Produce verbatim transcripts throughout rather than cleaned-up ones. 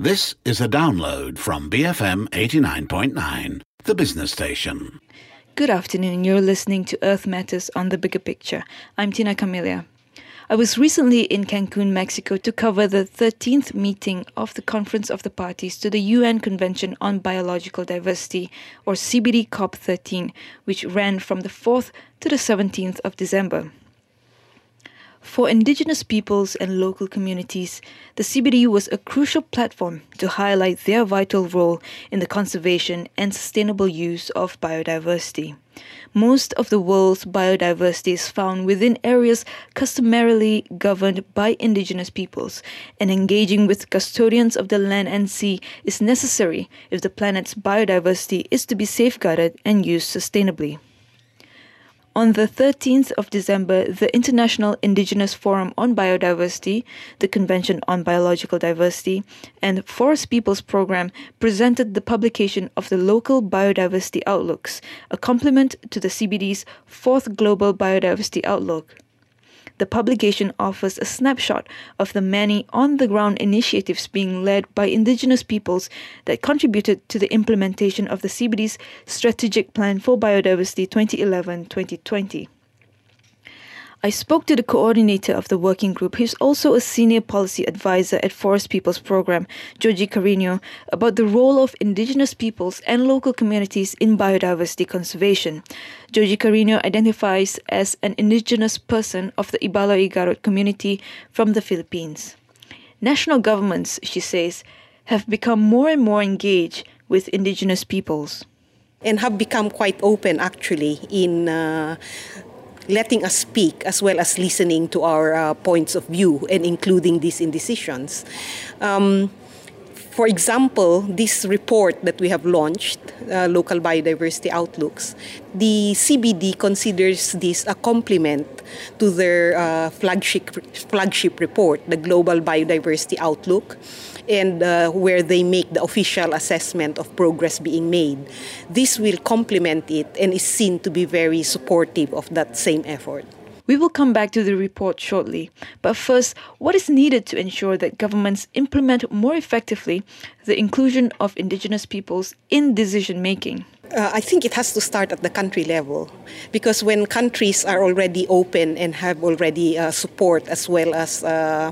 This is a download from B F M eighty-nine point nine, the business station. Good afternoon. You're listening to Earth Matters on the Bigger Picture. I'm Tina Camelia. I was recently in Cancun, Mexico to cover the thirteenth meeting of the Conference of the Parties to the U N Convention on Biological Diversity, or C B D COP thirteen, which ran from the fourth to the seventeenth of December. For Indigenous peoples and local communities, the C B D was a crucial platform to highlight their vital role in the conservation and sustainable use of biodiversity. Most of the world's biodiversity is found within areas customarily governed by Indigenous peoples, and engaging with custodians of the land and sea is necessary if the planet's biodiversity is to be safeguarded and used sustainably. On the thirteenth of December, the International Indigenous Forum on Biodiversity, the Convention on Biological Diversity, and Forest Peoples Program presented the publication of the Local Biodiversity Outlooks, a complement to the C B D's fourth Global Biodiversity Outlook. The publication offers a snapshot of the many on-the-ground initiatives being led by Indigenous peoples that contributed to the implementation of the C B D's Strategic Plan for Biodiversity twenty eleven to twenty twenty. I spoke to the coordinator of the working group, who's also a senior policy advisor at Forest Peoples Program, Georgie Carino, about the role of Indigenous peoples and local communities in biodiversity conservation. Georgie Carino identifies as an Indigenous person of the Ibaloy-Igarot community from the Philippines. National governments, she says, have become more and more engaged with Indigenous peoples. And have become quite open, actually, in Uh letting us speak as well as listening to our uh, points of view and including these in decisions. Um, for example, this report that we have launched, uh, Local Biodiversity Outlooks, the C B D considers this a complement to their uh, flagship flagship report, the Global Biodiversity Outlook, and uh, where they make the official assessment of progress being made. This will complement it and is seen to be very supportive of that same effort. We will come back to the report shortly, but first, what is needed to ensure that governments implement more effectively the inclusion of Indigenous peoples in decision-making? Uh, I think it has to start at the country level, because when countries are already open and have already uh, support as well as uh,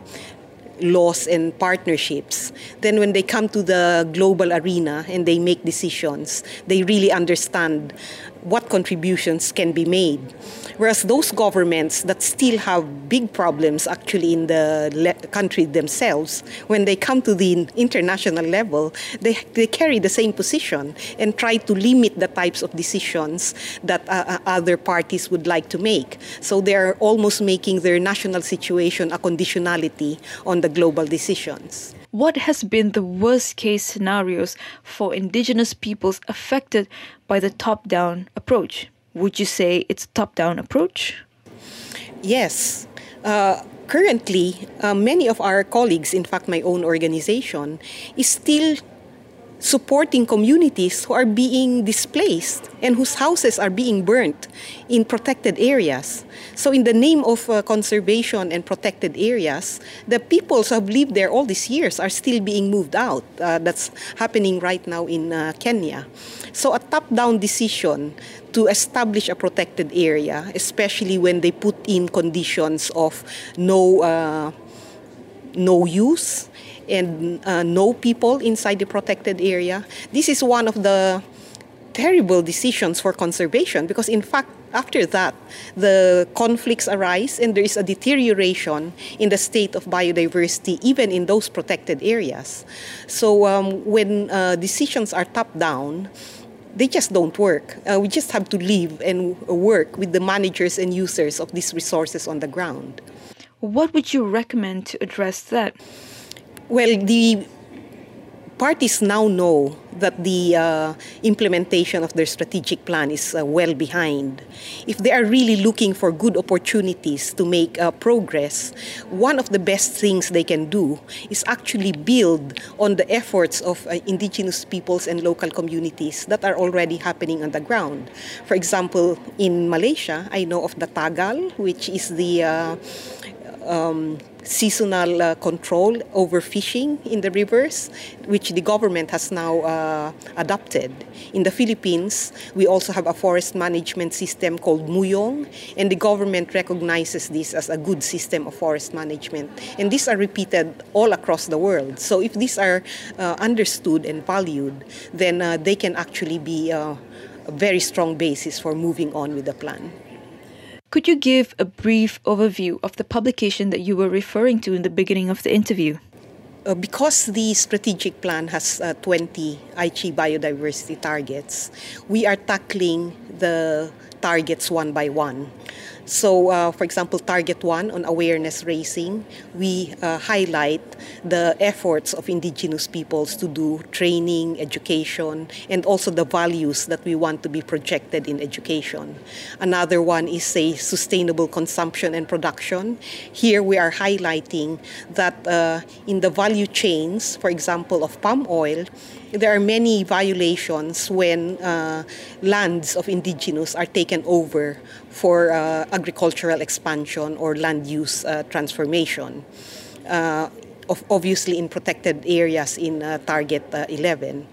laws and partnerships, then when they come to the global arena and they make decisions, they really understand what contributions can be made. Whereas those governments that still have big problems actually in the le- country themselves, when they come to the international level, they, they carry the same position and try to limit the types of decisions that uh, other parties would like to make. So they're almost making their national situation a conditionality on the global decisions. What has been the worst-case scenarios for Indigenous peoples affected by the top-down approach? Would you say it's a top-down approach? Yes. Uh, currently, uh, many of our colleagues, in fact my own organization, is still supporting communities who are being displaced and whose houses are being burnt in protected areas. So in the name of uh, conservation and protected areas, the peoples who have lived there all these years are still being moved out. Uh, that's happening right now in uh, Kenya. So a top-down decision to establish a protected area, especially when they put in conditions of no, uh, no use, and uh, no people inside the protected area. This is one of the terrible decisions for conservation, because in fact, after that, the conflicts arise and there is a deterioration in the state of biodiversity, even in those protected areas. So um, when uh, decisions are top-down, they just don't work. Uh, we just have to live and work with the managers and users of these resources on the ground. What would you recommend to address that? Well, the parties now know that the uh, implementation of their strategic plan is uh, well behind. If they are really looking for good opportunities to make uh, progress, one of the best things they can do is actually build on the efforts of uh, Indigenous peoples and local communities that are already happening on the ground. For example, in Malaysia, I know of the Tagal, which is the uh, um, seasonal uh, control over fishing in the rivers, which the government has now uh, adopted. In the Philippines, we also have a forest management system called Muyong, and the government recognizes this as a good system of forest management. And these are repeated all across the world. So if these are uh, understood and valued, then uh, they can actually be uh, a very strong basis for moving on with the plan. Could you give a brief overview of the publication that you were referring to in the beginning of the interview? Uh, because the strategic plan has uh, twenty Aichi biodiversity targets, we are tackling the targets one by one. So, uh, for example, target one on awareness raising, we uh, highlight the efforts of indigenous peoples to do training, education, and also the values that we want to be projected in education. Another one is, say, sustainable consumption and production. Here we are highlighting that uh, in the value chains, for example, of palm oil, there are many violations when uh, lands of indigenous are taken over for uh, agricultural expansion or land use uh, transformation, uh, of obviously in protected areas in uh, Target uh, eleven.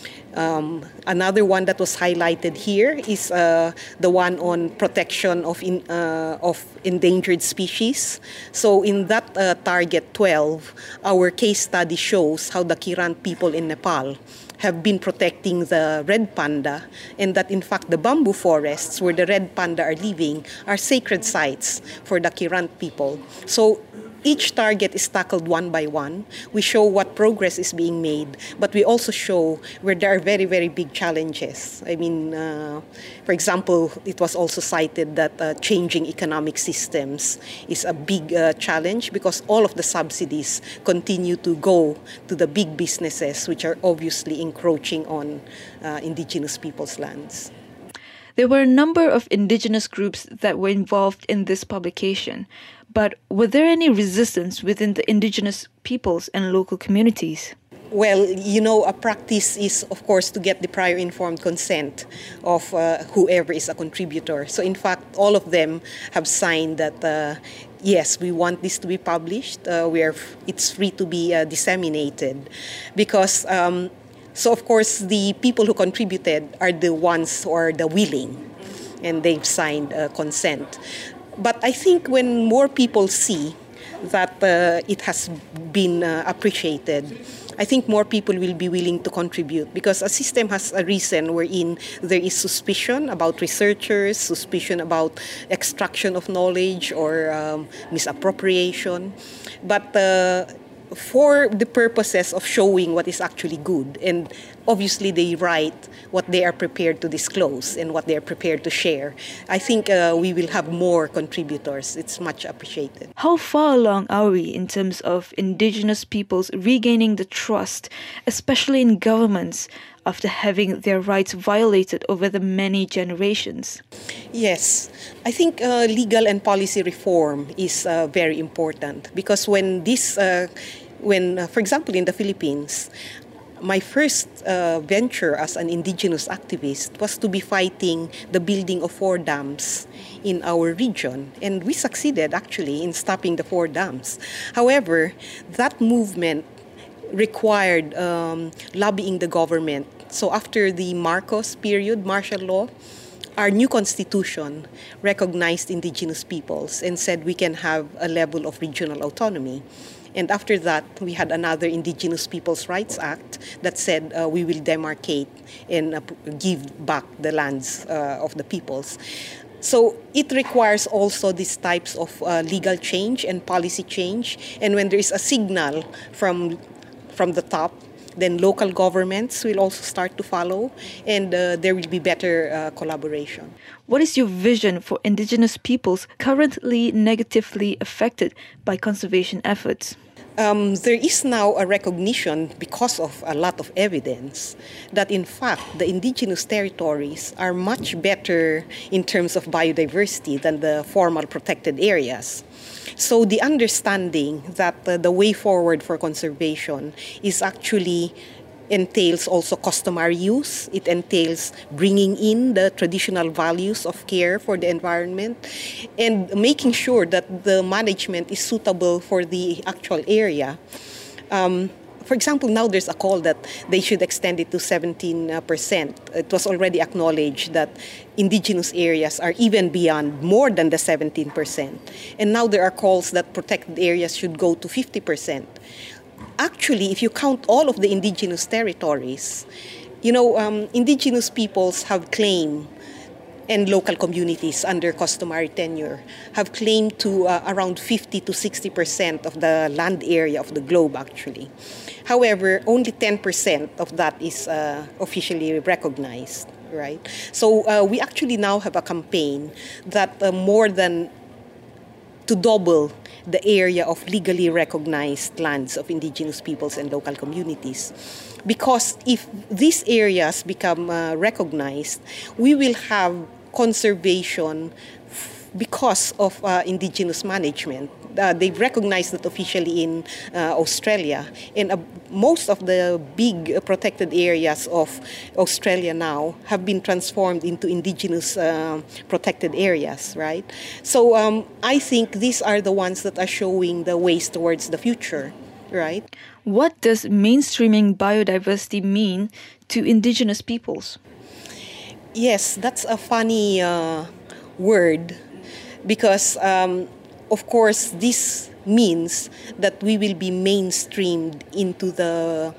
Um, another one that was highlighted here is uh, the one on protection of in, uh, of endangered species. So in that uh, target twelve, our case study shows how the Kiran people in Nepal have been protecting the red panda, and that in fact the bamboo forests where the red panda are living are sacred sites for the Kiran people. So each target is tackled one by one. We show what progress is being made, but we also show where there are very, very big challenges. I mean, uh, for example, it was also cited that uh, changing economic systems is a big uh, challenge because all of the subsidies continue to go to the big businesses, which are obviously encroaching on uh, indigenous people's lands. There were a number of indigenous groups that were involved in this publication, but were there any resistance within the indigenous peoples and local communities? Well, you know, a practice is, of course, to get the prior informed consent of uh, whoever is a contributor. So, in fact, all of them have signed that, uh, yes, we want this to be published. Uh, we are, it's free to be uh, disseminated. Because, um, so of course, the people who contributed are the ones who are the willing, and they've signed uh, consent. But I think when more people see that uh, it has been uh, appreciated, I think more people will be willing to contribute because a system has a reason wherein there is suspicion about researchers, suspicion about extraction of knowledge or um, misappropriation. But uh, for the purposes of showing what is actually good, and obviously they write what they are prepared to disclose and what they are prepared to share, I think uh, we will have more contributors. It's much appreciated. How far along are we in terms of indigenous peoples regaining the trust, especially in governments, after having their rights violated over the many generations? Yes, I think uh, legal and policy reform is uh, very important because when this, uh, when, uh, for example, in the Philippines, my first uh, venture as an indigenous activist was to be fighting the building of four dams in our region. And we succeeded, actually, in stopping the four dams. However, that movement required um, lobbying the government. So after the Marcos period, martial law, our new constitution recognized indigenous peoples and said we can have a level of regional autonomy. And after that, we had another Indigenous Peoples' Rights Act that said uh, we will demarcate and uh, give back the lands uh, of the peoples. So it requires also these types of uh, legal change and policy change. And when there is a signal from, from the top, then local governments will also start to follow, and uh, there will be better uh, collaboration. What is your vision for indigenous peoples currently negatively affected by conservation efforts? Um, there is now a recognition, because of a lot of evidence, that in fact the indigenous territories are much better in terms of biodiversity than the formal protected areas. So the understanding that uh, the way forward for conservation is actually entails also customary use. It entails bringing in the traditional values of care for the environment and making sure that the management is suitable for the actual area. Um, for example, now there's a call that they should extend it to seventeen percent. It was already acknowledged that indigenous areas are even beyond more than the seventeen percent. And now there are calls that protected areas should go to fifty percent. Actually, if you count all of the indigenous territories, you know, um, indigenous peoples have claimed, and local communities under customary tenure have claimed to uh, around fifty to sixty percent of the land area of the globe, actually. However, only ten percent of that is uh, officially recognized, right? So uh, we actually now have a campaign that uh, more than to double the area of legally recognized lands of indigenous peoples and local communities. Because if these areas become uh, recognized, we will have conservation f- because of uh, indigenous management. Uh, they've recognized that officially in uh, Australia. And uh, most of the big uh, protected areas of Australia now have been transformed into indigenous uh, protected areas, right? So um, I think these are the ones that are showing the ways towards the future, right? What does mainstreaming biodiversity mean to indigenous peoples? Yes, that's a funny uh, word because um, of course, this means that we will be mainstreamed into the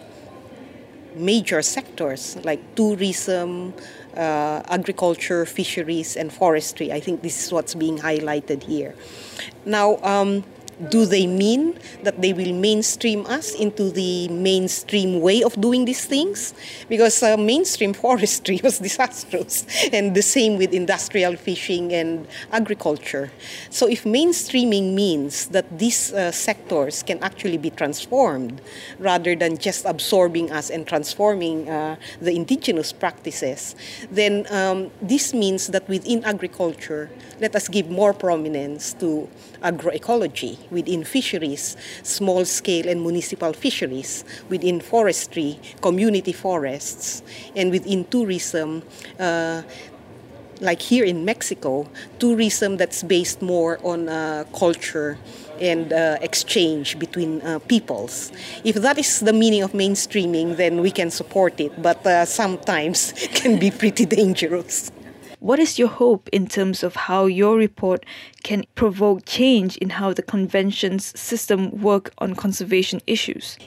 major sectors like tourism, uh, agriculture, fisheries, and forestry. I think this is what's being highlighted here. Now, um, do they mean that they will mainstream us into the mainstream way of doing these things? Because uh, mainstream forestry was disastrous, and the same with industrial fishing and agriculture. So if mainstreaming means that these uh, sectors can actually be transformed rather than just absorbing us and transforming uh, the indigenous practices, then um, this means that within agriculture, let us give more prominence to agroecology, within fisheries, small-scale and municipal fisheries, within forestry, community forests, and within tourism, uh, like here in Mexico, tourism that's based more on uh, culture and uh, exchange between uh, peoples. If that is the meaning of mainstreaming, then we can support it, but uh, sometimes can be pretty dangerous. What is your hope in terms of how your report can provoke change in how the convention's system work on conservation issues?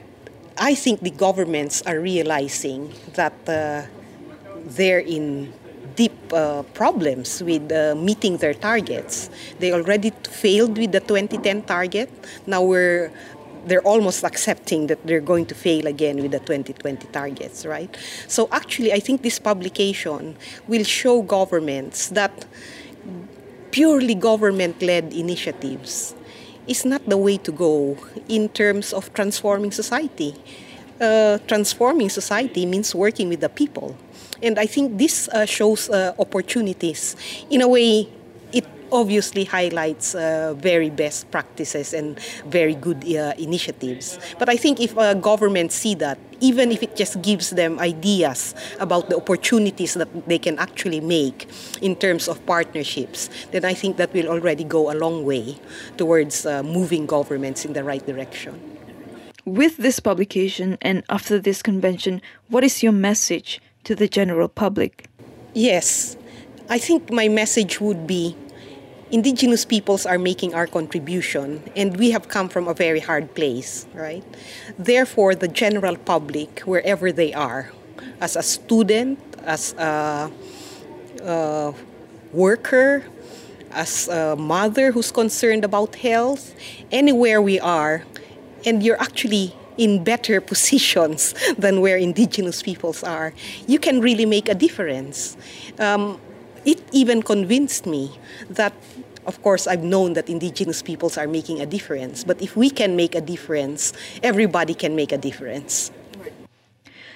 I think the governments are realizing that uh, they're in deep uh, problems with uh, meeting their targets. They already failed with the twenty ten target. Now we're they're almost accepting that they're going to fail again with the twenty twenty targets, right? So actually, I think this publication will show governments that purely government-led initiatives is not the way to go in terms of transforming society. Uh, transforming society means working with the people. And I think this uh, shows uh, opportunities. In a way, it obviously highlights uh, very best practices and very good uh, initiatives. But I think if uh, governments see that, even if it just gives them ideas about the opportunities that they can actually make in terms of partnerships, then I think that will already go a long way towards uh, moving governments in the right direction. With this publication and after this convention, what is your message to the general public? Yes, I think my message would be indigenous peoples are making our contribution, and we have come from a very hard place, right? Therefore, the general public, wherever they are, as a student, as a, a worker, as a mother who's concerned about health, anywhere we are, and you're actually in better positions than where indigenous peoples are, you can really make a difference. Um, it even convinced me that, of course, I've known that indigenous peoples are making a difference, but if we can make a difference, everybody can make a difference.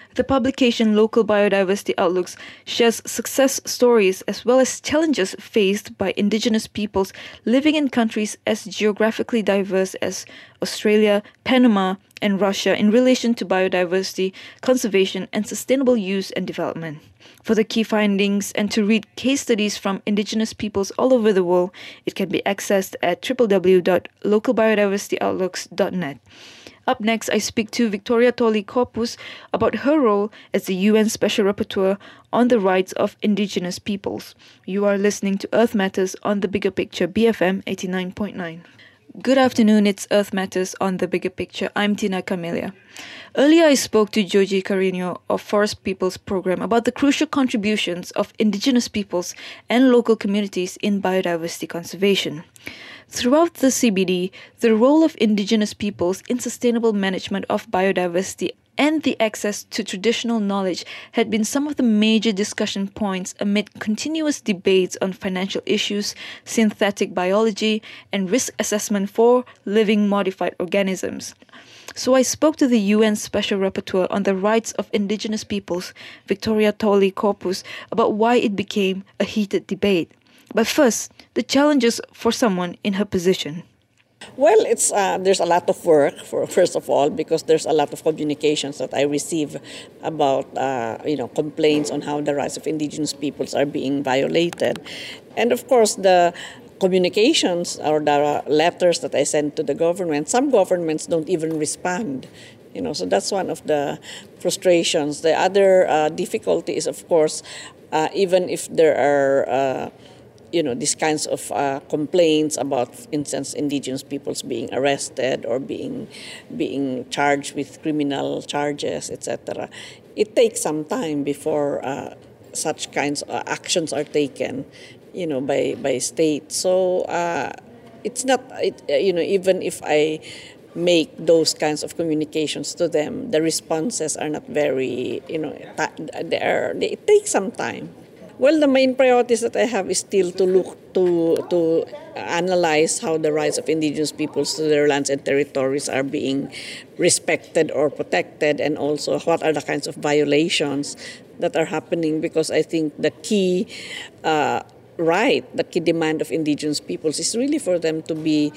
The publication Local Biodiversity Outlooks shares success stories as well as challenges faced by Indigenous peoples living in countries as geographically diverse as Australia, Panama, and Russia in relation to biodiversity, conservation, and sustainable use and development. For the key findings and to read case studies from Indigenous peoples all over the world, it can be accessed at w w w dot local biodiversity outlooks dot net. Up next, I speak to Victoria Tolley Corpuz about her role as the U N Special Rapporteur on the rights of Indigenous peoples. You are listening to Earth Matters on the Bigger Picture, B F M eighty-nine point nine. Good afternoon, it's Earth Matters on the Bigger Picture. I'm Tina Camelia. Earlier, I spoke to Joji Carino of Forest Peoples Program about the crucial contributions of Indigenous peoples and local communities in biodiversity conservation. Throughout the C B D, the role of Indigenous peoples in sustainable management of biodiversity and the access to traditional knowledge had been some of the major discussion points amid continuous debates on financial issues, synthetic biology, and risk assessment for living modified organisms. So I spoke to the U N Special Rapporteur on the rights of Indigenous peoples, Victoria Tolley Corpuz, about why it became a heated debate. But first, the challenges for someone in her position. Well, it's uh, there's a lot of work, for, first of all, because there's a lot of communications that I receive about uh, you know complaints on how the rights of Indigenous peoples are being violated. And of course, the communications or the letters that I send to the government, some governments don't even respond. You know, so that's one of the frustrations. The other uh, difficulty is, of course, uh, even if there are uh, you know, these kinds of uh, complaints about, for instance, Indigenous peoples being arrested or being being charged with criminal charges, et cetera. It takes some time before uh, such kinds of actions are taken, you know, by by state. So uh, it's not, it, you know, even if I make those kinds of communications to them, the responses are not very, you know, they are, they, it takes some time. Well, the main priorities that I have is still to look to to analyze how the rights of Indigenous peoples to their lands and territories are being respected or protected, and also what are the kinds of violations that are happening. Because I think the key uh, right, the key demand of Indigenous peoples is really for them to be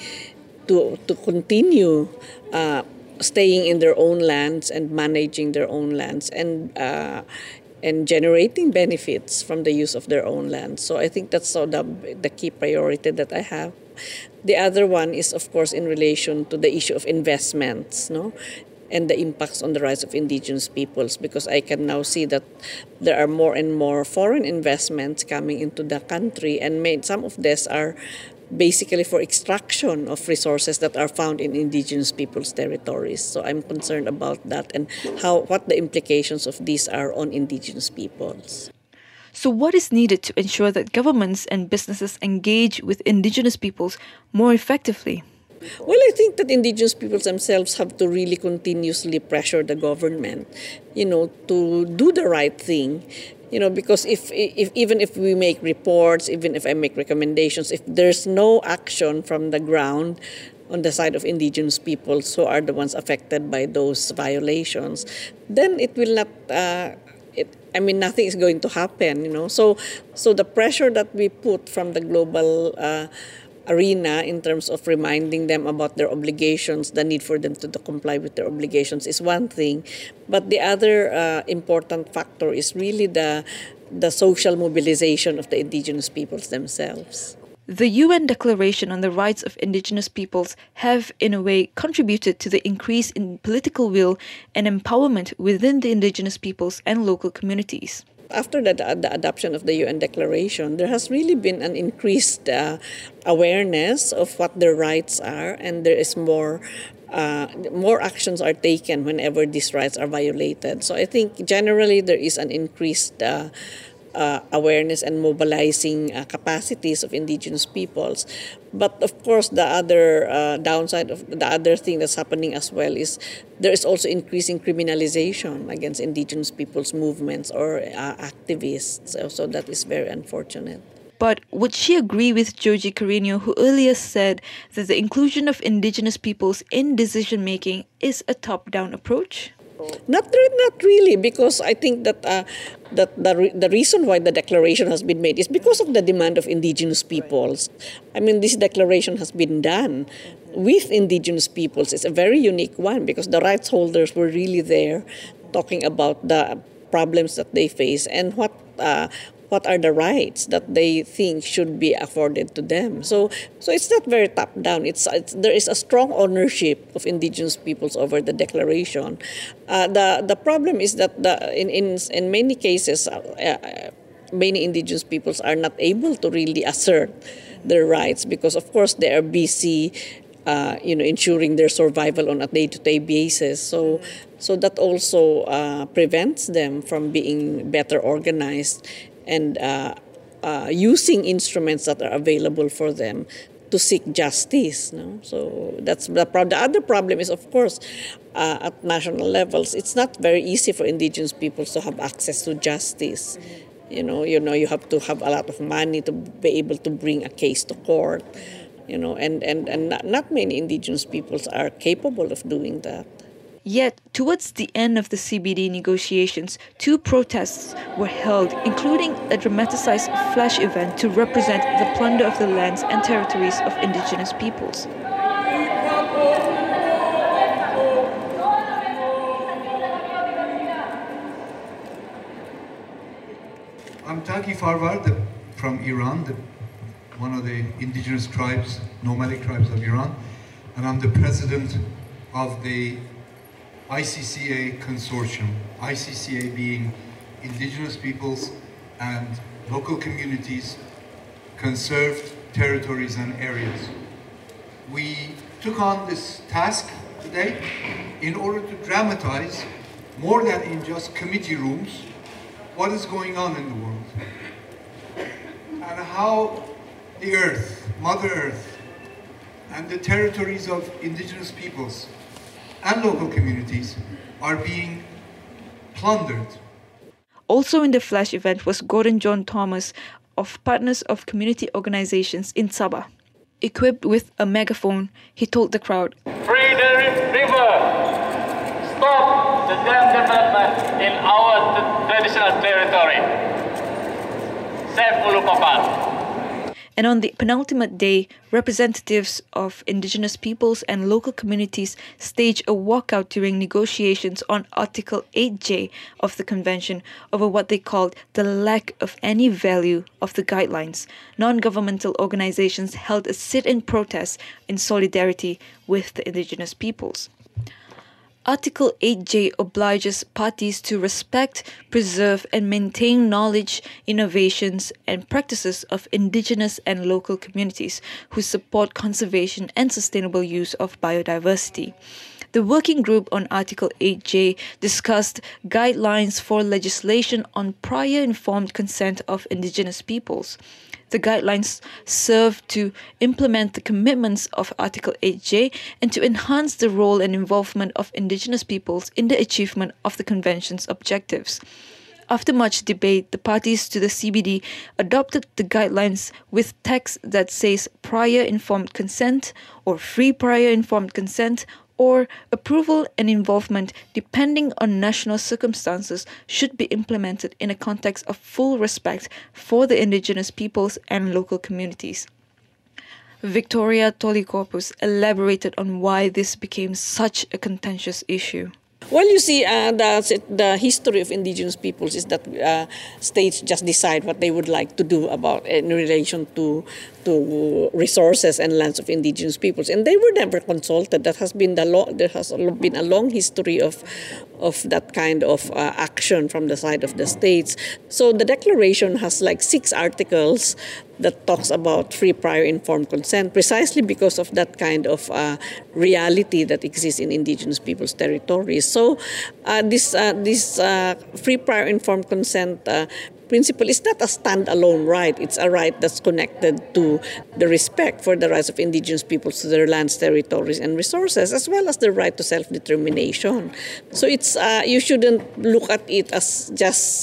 to to continue uh, staying in their own lands and managing their own lands and. Uh, and generating benefits from the use of their own land. So I think that's so the, the key priority that I have. The other one is, of course, in relation to the issue of investments, no, and the impacts on the rights of Indigenous peoples, because I can now see that there are more and more foreign investments coming into the country, and made, some of these are basically for extraction of resources that are found in Indigenous peoples' territories. So I'm concerned about that and how what the implications of these are on Indigenous peoples. So what is needed to ensure that governments and businesses engage with Indigenous peoples more effectively? Well, I think that Indigenous peoples themselves have to really continuously pressure the government, you know, to do the right thing. You know, because if, if even if we make reports, even if I make recommendations, if there's no action from the ground on the side of Indigenous peoples who are the ones affected by those violations, then it will not. Uh, it, I mean, nothing is going to happen. You know, so so the pressure that we put from the global Uh, arena in terms of reminding them about their obligations, the need for them to, to comply with their obligations is one thing, but the other uh, important factor is really the the social mobilization of the Indigenous peoples themselves. The U N Declaration on the Rights of Indigenous Peoples have, in a way, contributed to the increase in political will and empowerment within the Indigenous peoples and local communities. After the, the adoption of the U N Declaration, there has really been an increased uh, awareness of what their rights are, and there is more uh, more actions are taken whenever these rights are violated. So I think generally there is an increased uh, uh, awareness and mobilizing uh, capacities of Indigenous peoples. But of course, the other uh, downside of the other thing that's happening as well is there is also increasing criminalization against Indigenous peoples' movements or uh, activists. So, so that is very unfortunate. But would she agree with Joji Carino, who earlier said that the inclusion of Indigenous peoples in decision-making is a top-down approach? Not re- not really, because I think that uh, that the re- the reason why the declaration has been made is because of the demand of indigenous peoples. I mean, this declaration has been done with indigenous peoples. It's a very unique one because the rights holders were really there, talking about the problems that they face and what. Uh, what are the rights that they think should be afforded to them. So so it's not very top-down. It's, it's there is a strong ownership of indigenous peoples over the declaration. Uh, the the problem is that the in in, in many cases, uh, uh, many indigenous peoples are not able to really assert their rights because, of course, they are busy, uh, you know, ensuring their survival on a day-to-day basis. So so that also uh, prevents them from being better organized and uh, uh, using instruments that are available for them to seek justice. No? So that's the problem. The other problem is, of course, uh, at national levels, it's not very easy for indigenous peoples to have access to justice. Mm-hmm. You know, you know, you have to have a lot of money to be able to bring a case to court. You know, and and and not, not many indigenous peoples are capable of doing that. Yet, towards the end of the C B D negotiations, two protests were held, including a dramatized flash event to represent the plunder of the lands and territories of indigenous peoples. I'm Taki Farvar the, from Iran, the, one of the indigenous tribes, nomadic tribes of Iran, and I'm the president of the I C C A consortium, I C C A being indigenous peoples and local communities, conserved territories and areas. We took on this task today in order to dramatize, more than in just committee rooms, what is going on in the world and how the earth, Mother Earth, and the territories of indigenous peoples and local communities are being plundered. Also in the flash event was Gordon John Thomas of Partners of Community Organizations in Sabah. Equipped with a megaphone, he told the crowd, "Free the river! Stop the dam development in our t- traditional territory. Save Ulupapan." And on the penultimate day, representatives of indigenous peoples and local communities staged a walkout during negotiations on Article eight J of the Convention over what they called the lack of any value of the guidelines. Non-governmental organizations held a sit-in protest in solidarity with the indigenous peoples. Article eight J obliges parties to respect, preserve, and maintain knowledge, innovations, and practices of indigenous and local communities who support conservation and sustainable use of biodiversity. The working group on Article eight J discussed guidelines for legislation on prior informed consent of indigenous peoples. The guidelines serve to implement the commitments of Article eight J and to enhance the role and involvement of indigenous peoples in the achievement of the Convention's objectives. After much debate, the parties to the C B D adopted the guidelines with text that says prior informed consent or free prior informed consent or approval and involvement depending on national circumstances should be implemented in a context of full respect for the indigenous peoples and local communities. Victoria Tolikopoulos elaborated on why this became such a contentious issue. Well, you see, uh, the, the history of indigenous peoples is that uh, states just decide what they would like to do about in relation to to resources and lands of indigenous peoples, and they were never consulted. That has been the lo- there has been a long history of of that kind of uh, action from the side of the states. So the declaration has like six articles that talks about free prior informed consent, precisely because of that kind of uh, reality that exists in indigenous peoples' territories. So uh, this uh, this uh, free prior informed consent uh, principle is not a standalone right. It's a right that's connected to the respect for the rights of indigenous peoples to their lands, territories, and resources, as well as the right to self-determination. So it's uh, you shouldn't look at it as just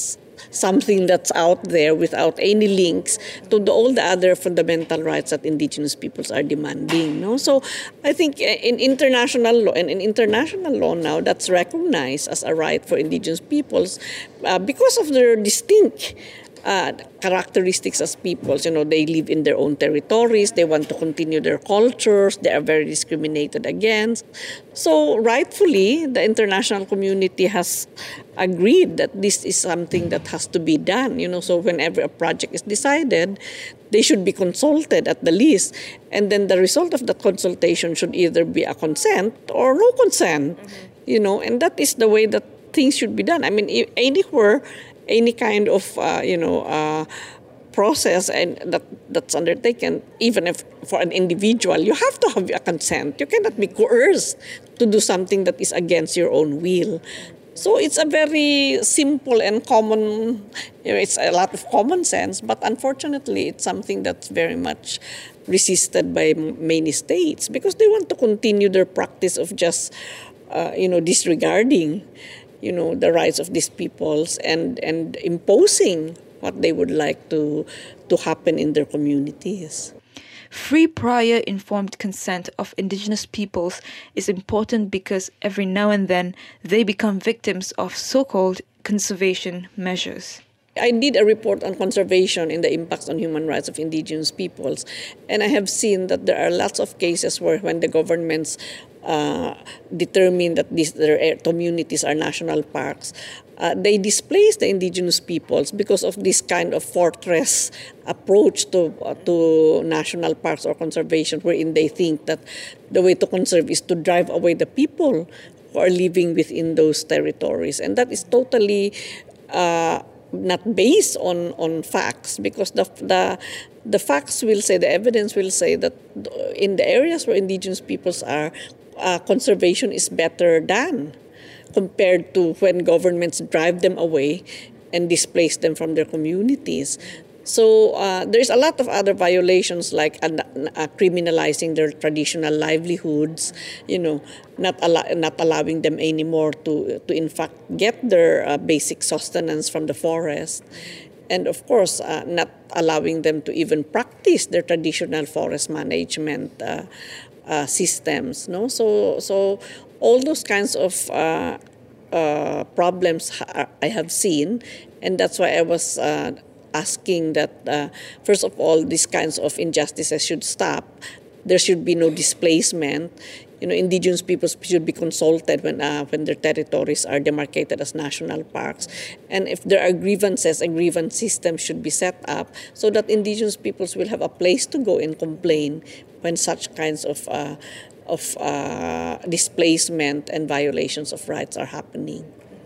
something that's out there without any links to the, all the other fundamental rights that indigenous peoples are demanding. No? So I think in international law, and in international law now, that's recognized as a right for indigenous peoples uh, because of their distinct Uh, characteristics as peoples. You know, they live in their own territories, they want to continue their cultures, they are very discriminated against. So rightfully, the international community has agreed that this is something that has to be done. You know, so whenever a project is decided, they should be consulted at the least. And then the result of the consultation should either be a consent or no consent. Mm-hmm. You know, and that is the way that things should be done. I mean, anywhere any kind of uh, you know uh, process and that that's undertaken, even if for an individual, you have to have a consent. You cannot be coerced to do something that is against your own will. So it's a very simple and common, you know, it's a lot of common sense, but unfortunately it's something that's very much resisted by many states because they want to continue their practice of just uh, you know disregarding you know, the rights of these peoples and, and imposing what they would like to, to happen in their communities. Free, prior, informed consent of indigenous peoples is important because every now and then they become victims of so-called conservation measures. I did a report on conservation and the impacts on human rights of indigenous peoples, and I have seen that there are lots of cases where when the governments uh, determine that these their communities are national parks, uh, they displace the indigenous peoples because of this kind of fortress approach to uh, to national parks or conservation, wherein they think that the way to conserve is to drive away the people who are living within those territories, and that is totally Uh, not based on, on facts, because the, the the facts will say, the evidence will say that in the areas where indigenous peoples are, uh, conservation is better done compared to when governments drive them away and displace them from their communities. So uh, there's a lot of other violations like uh, uh, criminalizing their traditional livelihoods, you know, not allow- not allowing them anymore to to in fact get their uh, basic sustenance from the forest, and of course uh, not allowing them to even practice their traditional forest management uh, uh, systems. No, so so all those kinds of uh, uh, problems ha- I have seen, and that's why I was. Uh, asking that, uh, first of all, these kinds of injustices should stop. There should be no displacement. You know, indigenous peoples should be consulted when uh, when their territories are demarcated as national parks. And if there are grievances, a grievance system should be set up so that indigenous peoples will have a place to go and complain when such kinds of uh, of uh, displacement and violations of rights are happening.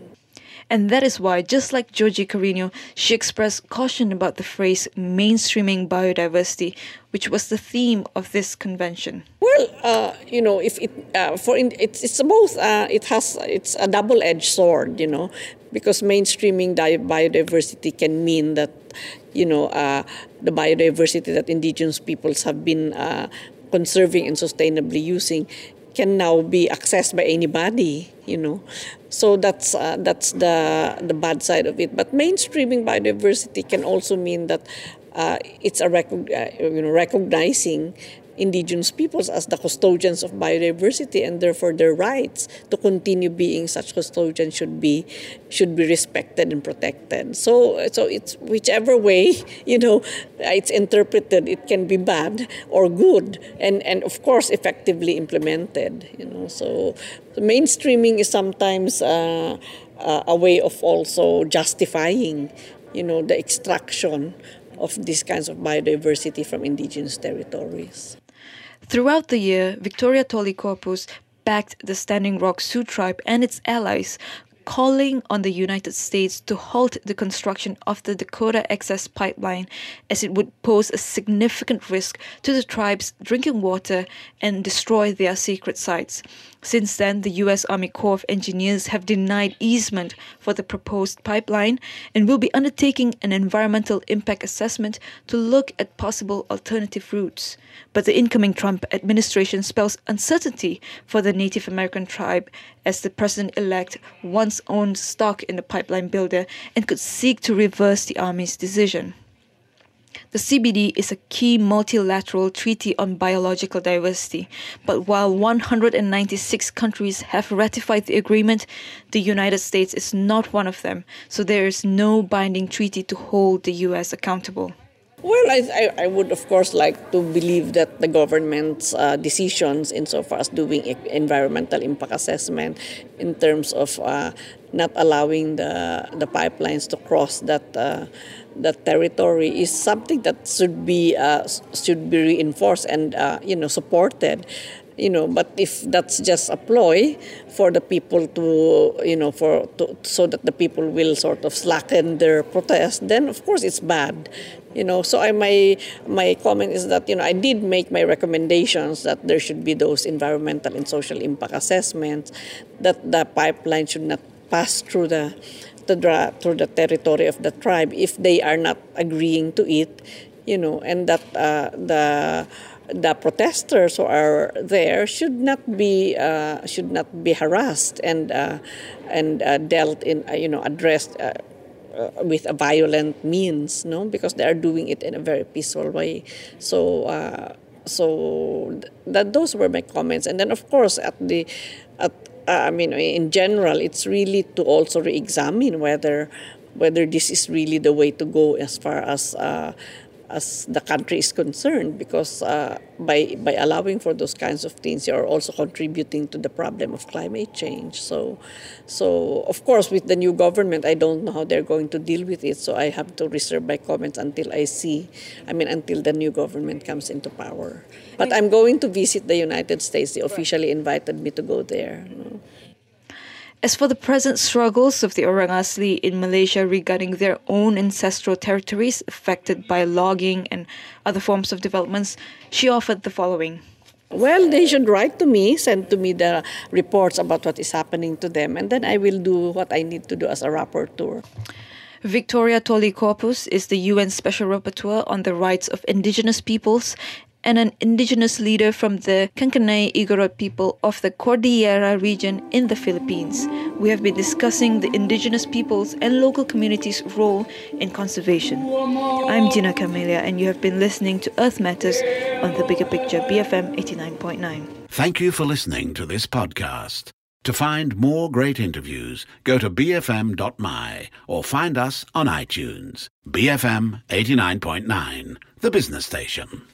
And that is why, just like Georgie Carino, she expressed caution about the phrase mainstreaming biodiversity, which was the theme of this convention. Well, uh, you know, if it uh, for in, it's it's both. Uh, it has it's a double-edged sword, you know, because mainstreaming di- biodiversity can mean that, you know, uh, the biodiversity that indigenous peoples have been uh, conserving and sustainably using can now be accessed by anybody, you know. So that's uh, that's the the bad side of it. But mainstreaming biodiversity can also mean that uh, it's a rec- uh, you know recognizing indigenous peoples as the custodians of biodiversity, and therefore their rights to continue being such custodians should be should be respected and protected. So so it's whichever way, you know, it's interpreted, it can be bad or good, and, and of course effectively implemented. You know, so the mainstreaming is sometimes uh, uh, a way of also justifying, you know, the extraction of these kinds of biodiversity from indigenous territories. Throughout the year, Victoria Tolly Corpus backed the Standing Rock Sioux tribe and its allies, calling on the United States to halt the construction of the Dakota Access Pipeline, as it would pose a significant risk to the tribe's drinking water and destroy their secret sites. Since then, the U S Army Corps of Engineers have denied easement for the proposed pipeline and will be undertaking an environmental impact assessment to look at possible alternative routes. But the incoming Trump administration spells uncertainty for the Native American tribe as the president-elect once owned stock in the pipeline builder and could seek to reverse the Army's decision. The C B D is a key multilateral treaty on biological diversity, but while one hundred ninety-six countries have ratified the agreement, the United States is not one of them, so there is no binding treaty to hold the U S accountable. Well, I, I, I would, of course, like to believe that the government's uh, decisions insofar as doing environmental impact assessment in terms of uh, not allowing the, the pipelines to cross that uh, that territory is something that should be uh, should be reinforced and uh, you know supported. You know, but if that's just a ploy for the people to, you know, for to, so that the people will sort of slacken their protest, then of course it's bad. You know, so I my my comment is that you know I did make my recommendations that there should be those environmental and social impact assessments, that the pipeline should not pass through the the through the territory of the tribe if they are not agreeing to it. You know, and that uh, the the protesters who are there should not be uh, should not be harassed and uh, and uh, dealt in uh, you know addressed uh, uh, with a violent means, no, because they are doing it in a very peaceful way. So uh, so that those were my comments, and then of course at the at uh, I mean in general, it's really to also re-examine whether whether this is really the way to go as far as. Uh, as the country is concerned, because uh, by by allowing for those kinds of things, you are also contributing to the problem of climate change. So, so of course, with the new government, I don't know how they're going to deal with it. So I have to reserve my comments until I see, I mean, until the new government comes into power. But I'm going to visit the United States. They officially invited me to go there. You know. As for the present struggles of the Orang Asli in Malaysia regarding their own ancestral territories affected by logging and other forms of developments, she offered the following. Well, they should write to me, send to me the reports about what is happening to them, and then I will do what I need to do as a rapporteur. Victoria Toli-Corpus is the U N Special Rapporteur on the Rights of Indigenous Peoples and an indigenous leader from the Kankanay Igorot people of the Cordillera region in the Philippines. We have been discussing the indigenous peoples and local communities' role in conservation. I'm Gina Camelia, and you have been listening to Earth Matters on The Bigger Picture, B F M eighty-nine point nine. Thank you for listening to this podcast. To find more great interviews, go to b f m dot m y or find us on iTunes. B F M eighty-nine point nine, the business station.